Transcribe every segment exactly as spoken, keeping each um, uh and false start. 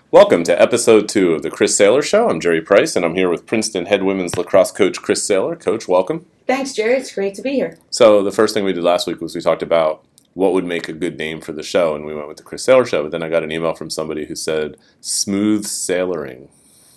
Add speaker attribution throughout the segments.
Speaker 1: Welcome to episode two of the Chris Saylor Show. I'm Jerry Price, and I'm here with Princeton head women's lacrosse coach Chris Saylor. Coach, welcome.
Speaker 2: Thanks, Jerry. It's great to be here.
Speaker 1: So the first thing we did last week was we talked about what would make a good name for the show, and we went with the Chris Saylor Show. But then I got an email from somebody who said smooth sailoring.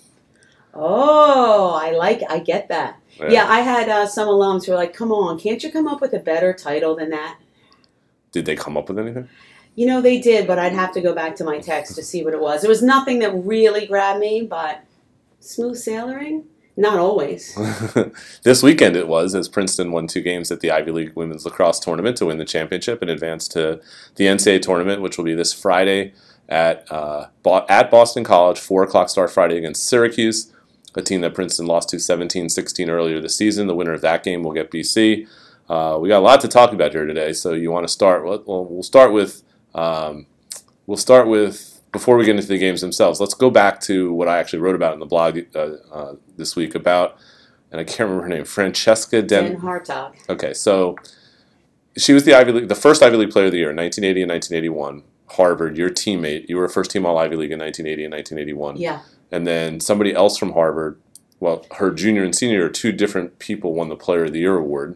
Speaker 2: Oh, I like. I get that. Yeah, yeah I had uh, some alums who were like, "Come on, can't you come up with a better title than that?"
Speaker 1: Did they come up with anything?
Speaker 2: You know, they did, but I'd have to go back to my text to see what it was. There was nothing that really grabbed me, but smooth sailoring? Not always.
Speaker 1: This weekend it was, as Princeton won two games at the Ivy League Women's Lacrosse Tournament to win the championship and advance to the N C double A Tournament, which will be this Friday at uh, at Boston College, four o'clock start Friday against Syracuse, a team that Princeton lost to seventeen sixteen earlier this season. The winner of that game will get B C. Uh, we got a lot to talk about here today, so you want to start? Well, we'll start with... Um, we'll start with, before we get into the games themselves, let's go back to what I actually wrote about in the blog uh, uh, this week about, and I can't remember her name, Francesca Den,
Speaker 2: Den Hartog.
Speaker 1: Okay, so she was the Ivy League, the first Ivy League player of the year in nineteen eighty and nineteen eighty-one. Harvard, your teammate, you were first team all Ivy League in nineteen eighty and nineteen eighty-one.
Speaker 2: Yeah.
Speaker 1: And then somebody else from Harvard, well, her junior and senior, two different people won the Player of the Year award.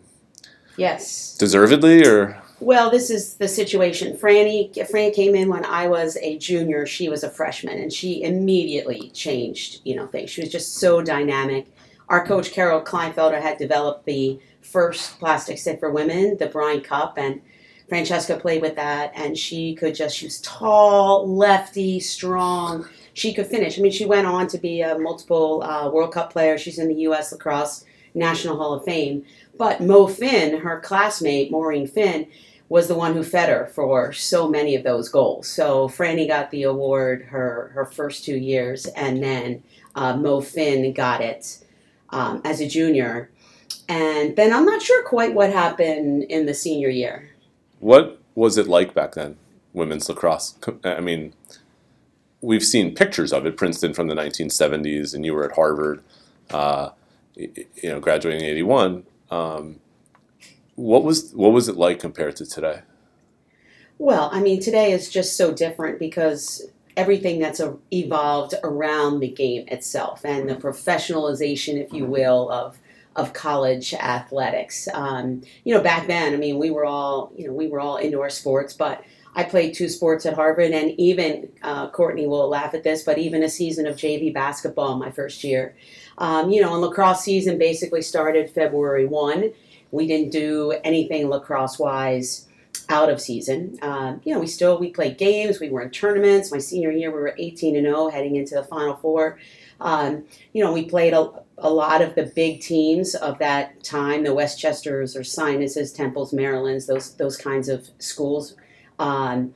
Speaker 2: Yes.
Speaker 1: Deservedly, or...
Speaker 2: Well, this is the situation. Franny, Fran came in when I was a junior. She was a freshman, and she immediately changed, you know, things. She was just so dynamic. Our coach, Carol Kleinfelder, had developed the first plastic stick for women, the Brine Cup, and Francesca played with that, and she could just, she was tall, lefty, strong. She could finish. I mean, she went on to be a multiple uh, World Cup player. She's in the U S Lacrosse National Hall of Fame. But Mo Finn, her classmate, Maureen Finn, was the one who fed her for so many of those goals. So Franny got the award her, her first two years, and then uh, Mo Finn got it um, as a junior. And then I'm not sure quite what happened in the senior year.
Speaker 1: What was it like back then, women's lacrosse? I mean, we've seen pictures of it, Princeton from the nineteen seventies, and you were at Harvard, uh, you know, graduating in eighty-one. Um, what was what was it like compared to today?
Speaker 2: Well, I mean, today is just so different because everything that's a, evolved around the game itself and the professionalization, if you will, of of college athletics. Um, you know, back then, I mean, we were all you know we were all indoor sports, but I played two sports at Harvard, and even uh, Courtney will laugh at this, but even a season of J V basketball my first year. Um, you know, and lacrosse season basically started February first. We didn't do anything lacrosse-wise out of season. Um, you know, we still, we played games, we were in tournaments. My senior year, we were eighteen and oh heading into the Final Four. Um, you know, we played a, a lot of the big teams of that time, the Westchesters or Sinuses, Temples, Marylands, those those kinds of schools. Um,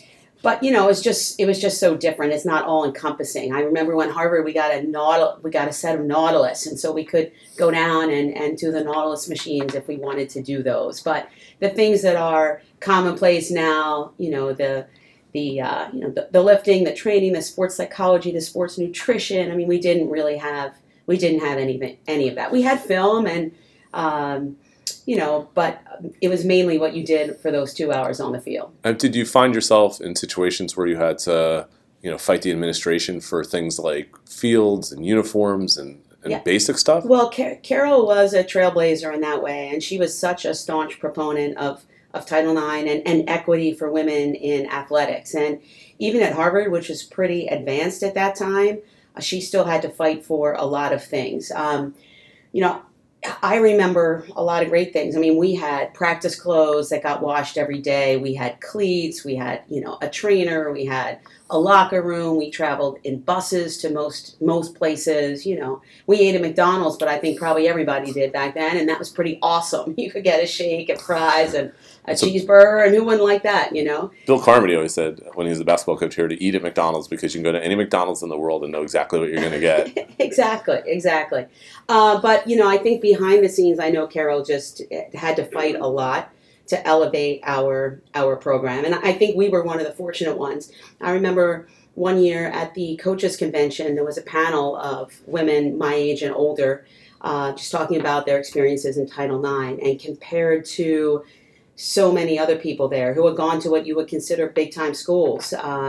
Speaker 2: But you know, it's just it was just so different. It's not all encompassing. I remember when Harvard we got a Nautil, we got a set of Nautilus, and so we could go down and, and do the Nautilus machines if we wanted to do those. But the things that are commonplace now, you know, the the uh, you know the, the lifting, the training, the sports psychology, the sports nutrition. I mean, we didn't really have we didn't have any any of that. We had film and. Um, You know, but it was mainly what you did for those two hours on the field.
Speaker 1: And did you find yourself in situations where you had to, you know, fight the administration for things like fields and uniforms and, and
Speaker 2: Yeah.
Speaker 1: basic stuff?
Speaker 2: Well, Car- Carol was a trailblazer in that way, and she was such a staunch proponent of, of Title nine and, and equity for women in athletics. And even at Harvard, which was pretty advanced at that time, uh, she still had to fight for a lot of things. Um, you know, I remember a lot of great things. I mean, we had practice clothes that got washed every day. We had cleats. We had, you know, a trainer. We had a locker room. We traveled in buses to most most places. You know, we ate at McDonald's, but I think probably everybody did back then, and that was pretty awesome. You could get a shake and fries and a
Speaker 1: So-
Speaker 2: cheeseburger, and who wouldn't like that, you know?
Speaker 1: Bill Carmody always said when he was the basketball coach here to eat at McDonald's because you can go to any McDonald's in the world and know exactly what you're going to get.
Speaker 2: Exactly, exactly. Uh, but, you know, I think behind the scenes, I know Carol just had to fight a lot to elevate our our program. And I think we were one of the fortunate ones. I remember one year at the coaches convention, there was a panel of women my age and older uh, just talking about their experiences in Title nine, and compared to so many other people there who had gone to what you would consider big-time schools. Um,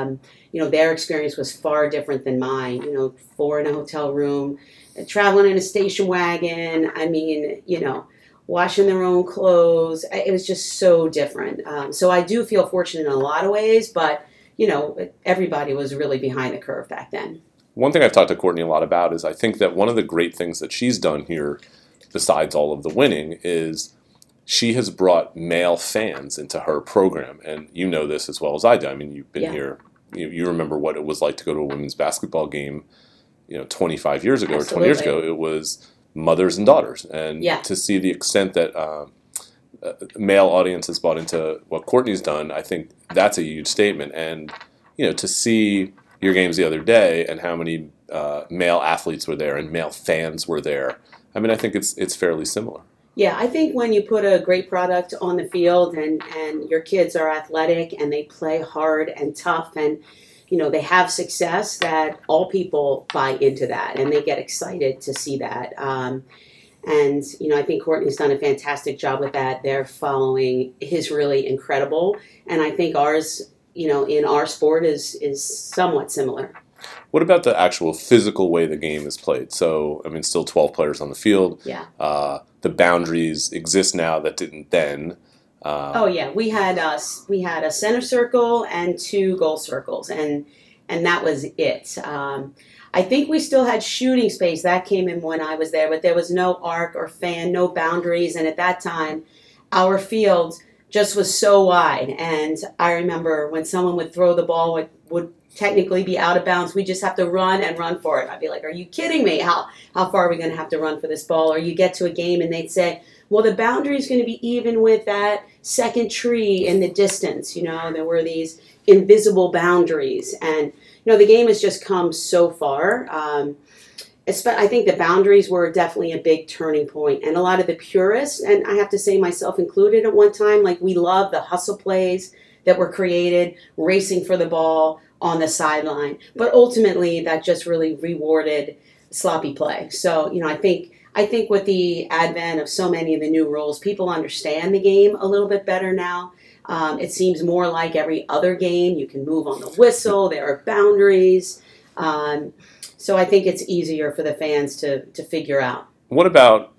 Speaker 2: you know, their experience was far different than mine. You know, four in a hotel room, traveling in a station wagon. I mean, you know, washing their own clothes. It was just so different. Um, so I do feel fortunate in a lot of ways, but, you know, everybody was really behind the curve back then.
Speaker 1: One thing I've talked to Courtney a lot about is I think that one of the great things that she's done here, besides all of the winning, is she has brought male fans into her program. And you know this as well as I do. I mean, you've been
Speaker 2: Yeah.
Speaker 1: here. You, you remember what it was like to go to a women's basketball game, you know, twenty-five years ago
Speaker 2: Absolutely.
Speaker 1: or twenty years ago. It was mothers and daughters. And
Speaker 2: Yeah.
Speaker 1: to see the extent that um, uh, male audience has bought into what Courtney's done, I think that's a huge statement. And, you know, to see your games the other day and how many uh, male athletes were there and male fans were there, I mean, I think it's it's fairly similar.
Speaker 2: Yeah, I think when you put a great product on the field and, and your kids are athletic and they play hard and tough and, you know, they have success, that all people buy into that and they get excited to see that. Um, and, you know, I think Courtney's done a fantastic job with that. Their following is really incredible. And I think ours, you know, in our sport is is somewhat similar.
Speaker 1: What about the actual physical way the game is played? So, I mean, still twelve players on the field.
Speaker 2: Yeah.
Speaker 1: Uh, the boundaries exist now that didn't then. Uh,
Speaker 2: Oh yeah, we had us. We had a center circle and two goal circles, and and that was it. Um, I think we still had shooting space that came in when I was there, but there was no arc or fan, no boundaries, and at that time, our field just was so wide. And I remember when someone would throw the ball, would would technically be out of bounds, we just have to run and run for it. I'd be like, are you kidding me? How how far are we going to have to run for this ball? Or you get to a game and they'd say, well, the boundary is going to be even with that second tree in the distance. You know, there were these invisible boundaries. And, you know, the game has just come so far. Um, I think the boundaries were definitely a big turning point. And a lot of the purists, and I have to say myself included at one time, like we love the hustle plays that were created, racing for the ball on the sideline. But ultimately, that just really rewarded sloppy play. So, you know, I think I think with the advent of so many of the new rules, people understand the game a little bit better now. Um, it seems more like every other game. You can move on the whistle. There are boundaries. Um, so I think it's easier for the fans to, to figure out.
Speaker 1: What about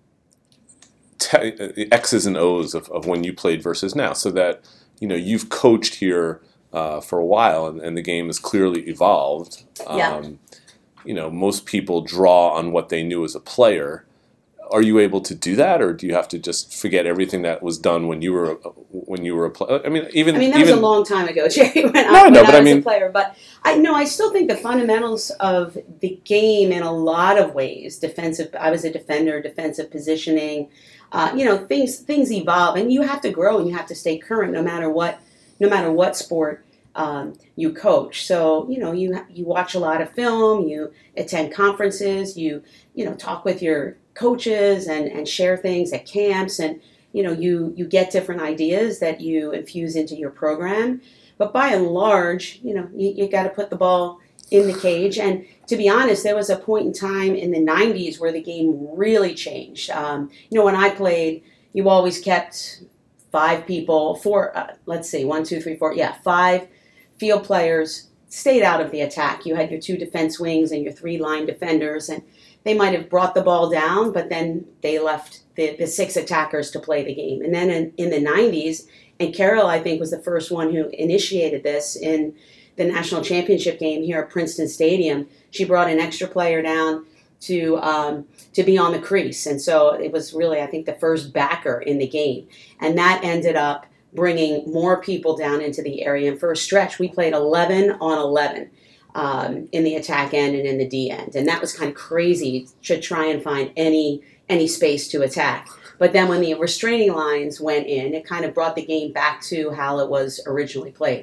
Speaker 1: te- X's and O's of, of when you played versus now? So that, you know, you've coached here uh, for a while and, and the game has clearly evolved. Um,
Speaker 2: Yeah.
Speaker 1: You know, most people draw on what they knew as a player. Are you able to do that, or do you have to just forget everything that was done when you were when you were a player? I mean, even
Speaker 2: I mean, that
Speaker 1: even,
Speaker 2: was a long time ago, Jerry, when,
Speaker 1: No,
Speaker 2: I,
Speaker 1: I
Speaker 2: when
Speaker 1: know,
Speaker 2: I
Speaker 1: but I
Speaker 2: was
Speaker 1: mean-
Speaker 2: a player. But I no, I still think the fundamentals of the game, in a lot of ways, defensive. I was a defender, defensive positioning. Uh, you know, things things evolve, and you have to grow and you have to stay current, no matter what, no matter what sport um, you coach. So you know, you you watch a lot of film, you attend conferences, you you know talk with your coaches and, and share things at camps, and you know you you get different ideas that you infuse into your program. But by and large, you know you, you got to put the ball in the cage. And to be honest, there was a point in time in the nineties where the game really changed. Um, you know, when I played, you always kept five people, four, uh, let's see, one, two, three, four, yeah, five field players stayed out of the attack. You had your two defense wings and your three line defenders, and they might have brought the ball down, but then they left the, the six attackers to play the game. And then in, in the nineties, and Carol, I think, was the first one who initiated this in the national championship game here at Princeton Stadium. She brought an extra player down to um, to be on the crease. And so it was really, I think, the first backer in the game. And that ended up bringing more people down into the area. And for a stretch, we played eleven on eleven. Um, in the attack end and in the D end. And that was kind of crazy to try and find any any space to attack. But then when the restraining lines went in, it kind of brought the game back to how it was originally played.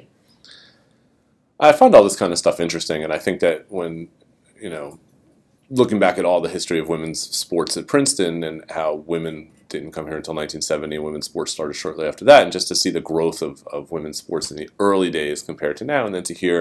Speaker 1: I find all this kind of stuff interesting, and I think that when, you know, looking back at all the history of women's sports at Princeton and how women didn't come here until nineteen seventy and women's sports started shortly after that, and just to see the growth of, of women's sports in the early days compared to now, and then to hear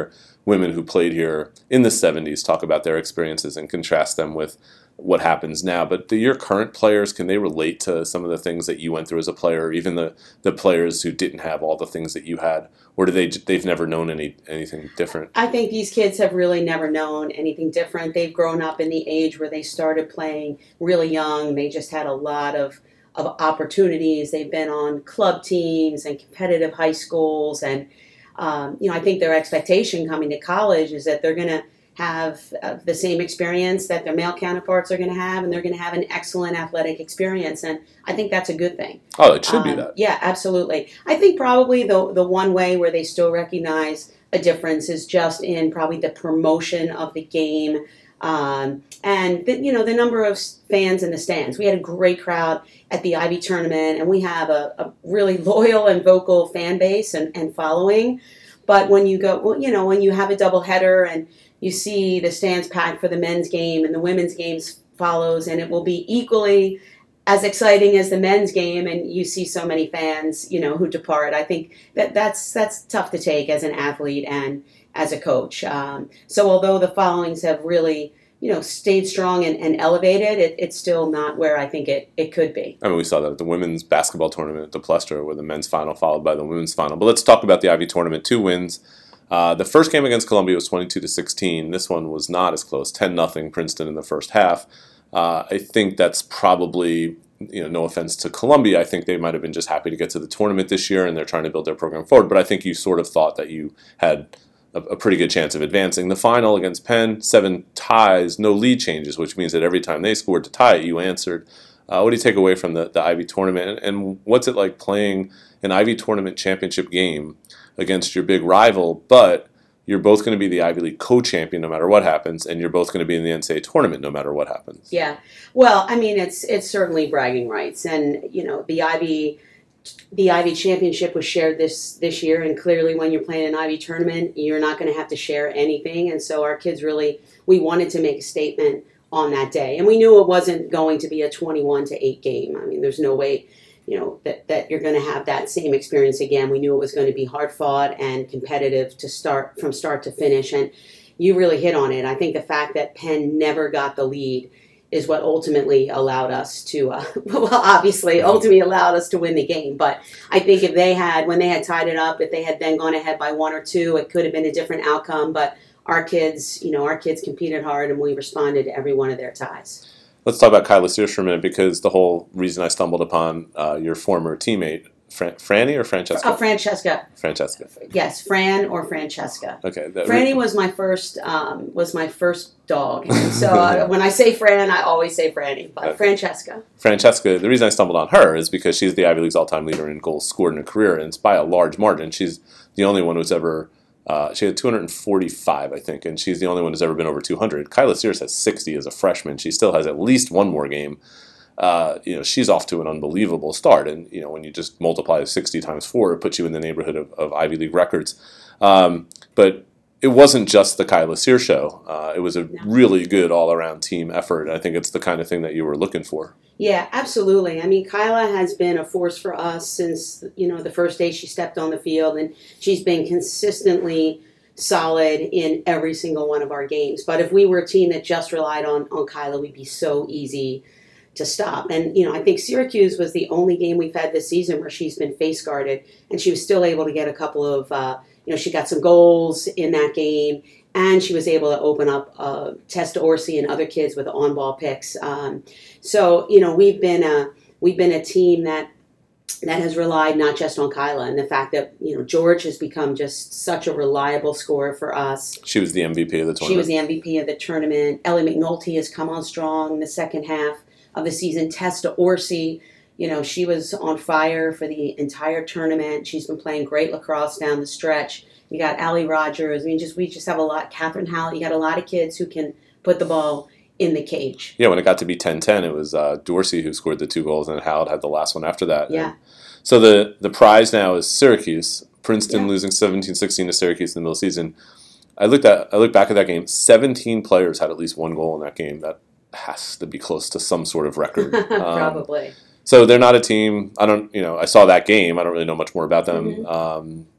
Speaker 1: women who played here in the seventies talk about their experiences and contrast them with what happens now. But the, your current players, can they relate to some of the things that you went through as a player, or even the, the players who didn't have all the things that you had? Or do they, they've never known any anything different?
Speaker 2: I think these kids have really never known anything different. They've grown up in the age where they started playing really young. They just had a lot of, of opportunities. They've been on club teams and competitive high schools. And, um, you know, I think their expectation coming to college is that they're going to have uh, the same experience that their male counterparts are going to have, and they're going to have an excellent athletic experience, and I think that's a good thing.
Speaker 1: Oh, it should um, be that.
Speaker 2: Yeah, absolutely. I think probably the the one way where they still recognize a difference is just in probably the promotion of the game, um, and the, you know, the number of fans in the stands. We had a great crowd at the Ivy tournament, and we have a, a really loyal and vocal fan base and, and following. But when you go, well, you know, when you have a doubleheader and you see the stands packed for the men's game and the women's games follows, and it will be equally as exciting as the men's game, and you see so many fans, you know, who depart. I think that that's that's tough to take as an athlete and as a coach. Um, so although the followings have really, you know, stayed strong and, and elevated, it, it's still not where I think it, it could be.
Speaker 1: I mean, we saw that at the women's basketball tournament at the Plestra, where the men's final followed by the women's final. But let's talk about the Ivy tournament. Two wins. Uh, the first game against Columbia was twenty-two to sixteen. This one was not as close, ten nothing Princeton in the first half. Uh, I think that's probably, you know, no offense to Columbia, I think they might have been just happy to get to the tournament this year, and they're trying to build their program forward. But I think you sort of thought that you had a, a pretty good chance of advancing. The final against Penn, seven ties, no lead changes, which means that every time they scored to tie it, you answered. Uh, what do you take away from the, the Ivy tournament, and, and what's it like playing an Ivy tournament championship game against your big rival, but you're both going to be the Ivy League co-champion no matter what happens, and you're both going to be in the N C double A tournament no matter what happens?
Speaker 2: Yeah, well, I mean, it's it's certainly bragging rights, and you know, the Ivy the Ivy championship was shared this this year, and clearly, when you're playing an Ivy tournament, you're not going to have to share anything, and so our kids really, we wanted to make a statement on that day, and we knew it wasn't going to be a twenty-one to eight game. I mean, there's no way, you know, that, that you're going to have that same experience again. We knew it was going to be hard fought and competitive to start from start to finish. And you really hit on it. I think the fact that Penn never got the lead is what ultimately allowed us to, uh, well, obviously, ultimately allowed us to win the game. But I think if they had, when they had tied it up, if they had then gone ahead by one or two, it could have been a different outcome. But our kids, you know, our kids competed hard, and we responded to every one of their ties.
Speaker 1: Let's talk about Kyla Sears for a minute, because the whole reason I stumbled upon uh, your former teammate, Fran- Franny or Francesca?
Speaker 2: Oh, Francesca.
Speaker 1: Francesca.
Speaker 2: Yes, Fran or Francesca.
Speaker 1: Okay.
Speaker 2: That Franny re- was my first um, was my first dog. And so uh, when I say Fran, I always say Franny, but okay. Francesca.
Speaker 1: Francesca. The reason I stumbled on her is because she's the Ivy League's all-time leader in goals scored in a career, and it's by a large margin. She's the only one who's ever. Uh, she had two hundred forty-five, I think, and she's the only one who's ever been over two hundred. Kyla Sears has sixty as a freshman. She still has at least one more game. Uh, you know, she's off to an unbelievable start, and you know, when you just multiply sixty times four, it puts you in the neighborhood of, of Ivy League records. Um, but it wasn't just the Kyla Sears show. Uh, it was a really good all-around team effort. I think it's the kind of thing that you were looking for.
Speaker 2: Yeah, absolutely. I mean, Kyla has been a force for us since, you know, the first day she stepped on the field, and she's been consistently solid in every single one of our games. But if we were a team that just relied on, on Kyla, we'd be so easy to stop. And, you know, I think Syracuse was the only game we've had this season where she's been face guarded, and she was still able to get a couple of, uh, you know, she got some goals in that game, and she was able to open up uh, Testa Orsi and other kids with on-ball picks. Um, so, you know, we've been a we've been a team that that has relied not just on Kyla, and the fact that, you know, George has become just such a reliable scorer for us.
Speaker 1: She was the M V P of the tournament.
Speaker 2: She was the M V P of the tournament. Ellie McNulty has come on strong in the second half of the season. Testa Orsi, you know, she was on fire for the entire tournament. She's been playing great lacrosse down the stretch. You got Allie Rogers. I mean, just we just have a lot. Catherine Howell. You got a lot of kids who can put the ball in the cage.
Speaker 1: Yeah, when it got to be ten ten, it was uh, Dorsey who scored the two goals, and Howell had the last one after that.
Speaker 2: Yeah.
Speaker 1: And so the, the prize now is Syracuse. Princeton
Speaker 2: yeah.
Speaker 1: losing seventeen sixteen to Syracuse in the middle of the season. I looked at I looked back at that game. seventeen players had at least one goal in that game. That has to be close to some sort of record.
Speaker 2: Probably.
Speaker 1: Um, so they're not a team. I don't. You know, I saw that game. I don't really know much more about them.
Speaker 2: Mm-hmm.
Speaker 1: Um,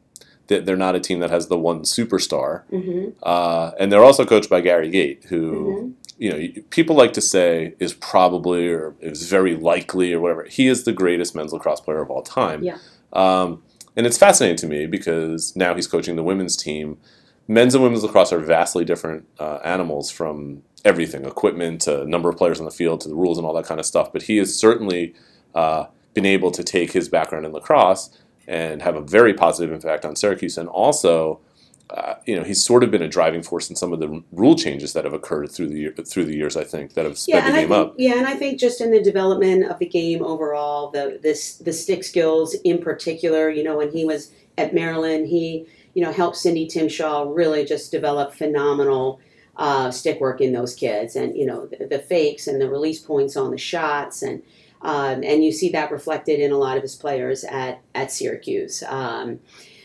Speaker 1: they're not a team that has the one superstar.
Speaker 2: Mm-hmm.
Speaker 1: Uh, and they're also coached by Gary Gait, who,
Speaker 2: Mm-hmm.
Speaker 1: you know, people like to say is probably or is very likely or whatever. He is the greatest men's lacrosse player of all time.
Speaker 2: Yeah.
Speaker 1: Um, and it's fascinating to me because now he's coaching the women's team. Men's and women's lacrosse are vastly different uh, animals, from everything, equipment to number of players on the field to the rules and all that kind of stuff. But he has certainly uh, been able to take his background in lacrosse and have a very positive impact on Syracuse. And also, uh, you know, he's sort of been a driving force in some of the rule changes that have occurred through the year, through the years, I think, that have sped
Speaker 2: Yeah,
Speaker 1: the
Speaker 2: and I
Speaker 1: game
Speaker 2: think,
Speaker 1: up.
Speaker 2: yeah, and I think just in the development of the game overall, the this the stick skills in particular, you know, when he was at Maryland, he, you know, helped Cindy Timshaw really just develop phenomenal uh, stick work in those kids, and you know, the, the fakes and the release points on the shots, and um, and you see that reflected in a lot of his players at at Syracuse. Um,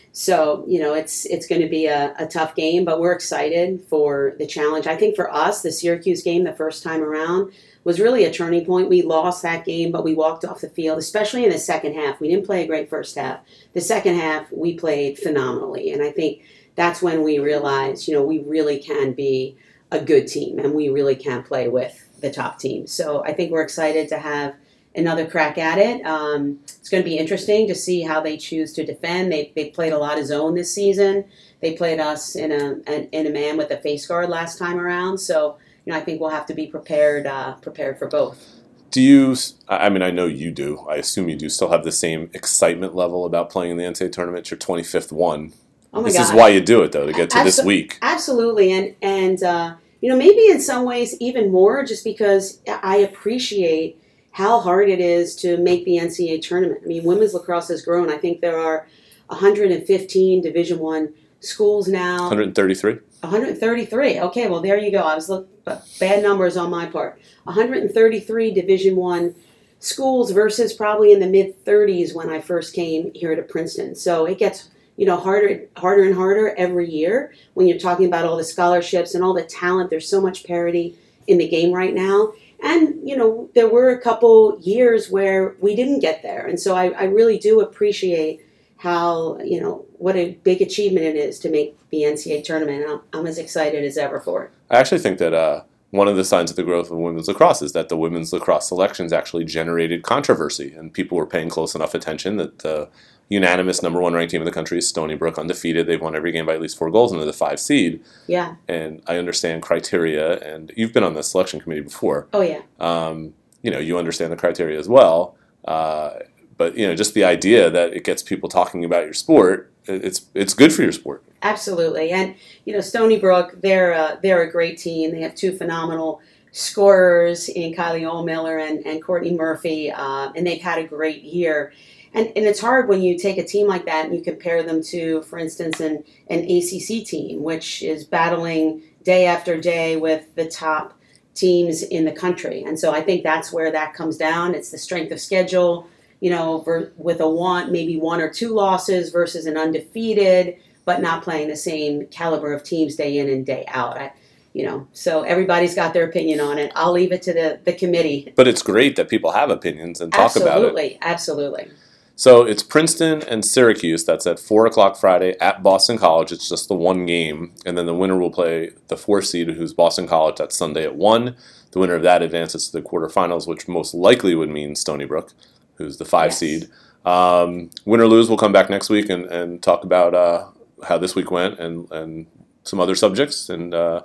Speaker 2: So, you know, it's it's going to be a, a tough game, but we're excited for the challenge. I think for us, the Syracuse game the first time around was really a turning point. We lost that game, but we walked off the field, especially in the second half. We didn't play a great first half. The second half, we played phenomenally. And I think that's when we realized, you know, we really can be a good team and we really can play with the top teams. So I think we're excited to have another crack at it. Um, it's going to be interesting to see how they choose to defend. They they played a lot of zone this season. They played us in a an, in a man with a face guard last time around. So you know, I think we'll have to be prepared uh, prepared for both.
Speaker 1: Do you? I mean, I know you do. I assume you do. Still have the same excitement level about playing in the N C double A tournament. It's your twenty-fifth one.
Speaker 2: Oh my
Speaker 1: this
Speaker 2: God.
Speaker 1: is why you do it, though, to get to
Speaker 2: Absol-
Speaker 1: this week.
Speaker 2: Absolutely, and and uh, you know, maybe in some ways even more, just because I appreciate how hard it is to make the N C double A tournament. I mean, women's lacrosse has grown. I think there are one hundred fifteen Division One schools now.
Speaker 1: one hundred thirty-three.
Speaker 2: one hundred thirty-three. Okay, well there you go. I was look bad numbers on my part. one hundred thirty-three Division One schools versus probably in the mid thirties when I first came here to Princeton. So it gets, you know, harder, harder and harder every year when you're talking about all the scholarships and all the talent. There's so much parity in the game right now. And, you know, there were a couple years where we didn't get there. And so I, I really do appreciate how, you know, what a big achievement it is to make the N C double A tournament. I'm, I'm as excited as ever for it.
Speaker 1: I actually think that uh, one of the signs of the growth of women's lacrosse is that the women's lacrosse selections actually generated controversy, and people were paying close enough attention that the unanimous number one ranked team in the country is Stony Brook, undefeated. They've won every game by at least four goals, and they're the five seed.
Speaker 2: Yeah.
Speaker 1: And I understand criteria, and you've been on the selection committee before.
Speaker 2: Oh, yeah.
Speaker 1: Um, you know, you understand the criteria as well. Uh, but, you know, just the idea that it gets people talking about your sport, it's it's good for your sport.
Speaker 2: Absolutely. And, you know, Stony Brook, they're, uh, they're a great team. They have two phenomenal scorers in Kylie Ohlmiller and, and Courtney Murphy, uh, and they've had a great year. And, and it's hard when you take a team like that and you compare them to, for instance, an, an A C C team, which is battling day after day with the top teams in the country. And so I think that's where that comes down. It's the strength of schedule, you know, ver- with a one, maybe one or two losses versus an undefeated, but not playing the same caliber of teams day in and day out. I, you know, so everybody's got their opinion on it. I'll leave it to the, the committee.
Speaker 1: But it's great that people have opinions and talk
Speaker 2: absolutely,
Speaker 1: about it.
Speaker 2: Absolutely, absolutely.
Speaker 1: So it's Princeton and Syracuse. That's at four o'clock Friday at Boston College. It's just the one game. And then the winner will play the four seed, who's Boston College. That's Sunday at one. The winner of that advances to the quarterfinals, which most likely would mean Stony Brook, who's the five yes. seed. Um, win or lose, we'll come back next week and, and talk about uh, how this week went and, and some other subjects. And uh,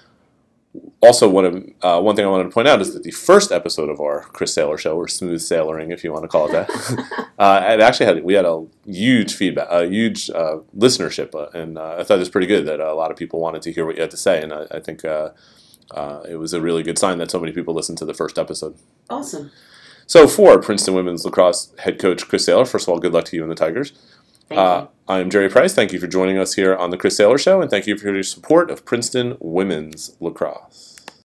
Speaker 1: also, one, uh, one thing I wanted to point out is that the first episode of our Chris Saylor show, or Smooth Sailoring, if you want to call it that, uh, it actually had we had a huge feedback, a huge uh, listenership, uh, and uh, I thought it was pretty good that a lot of people wanted to hear what you had to say, and I, I think uh, uh, it was a really good sign that so many people listened to the first episode.
Speaker 2: Awesome.
Speaker 1: So for Princeton women's lacrosse head coach Chris Saylor, first of all, good luck to you and the Tigers.
Speaker 2: Thank
Speaker 1: uh,
Speaker 2: you.
Speaker 1: I'm Jerry Price. Thank you for joining us here on the Chris Saylor Show, and thank you for your support of Princeton women's lacrosse.